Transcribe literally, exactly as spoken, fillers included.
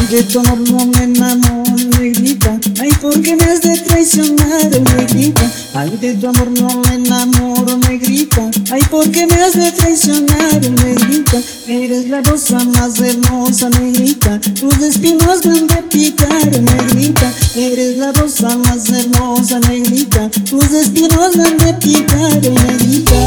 De tu amor no me enamoro, negrita. Ay, ¿por qué me has de traicionar, negrita? Ay, de tu amor no me enamoro, negrita. Ay, ¿por qué me has de traicionar, negrita? Eres la rosa más hermosa, negrita. Tus espinos me han de picar, negrita. Eres la rosa más hermosa, negrita. Tus espinos me han de picar, negrita.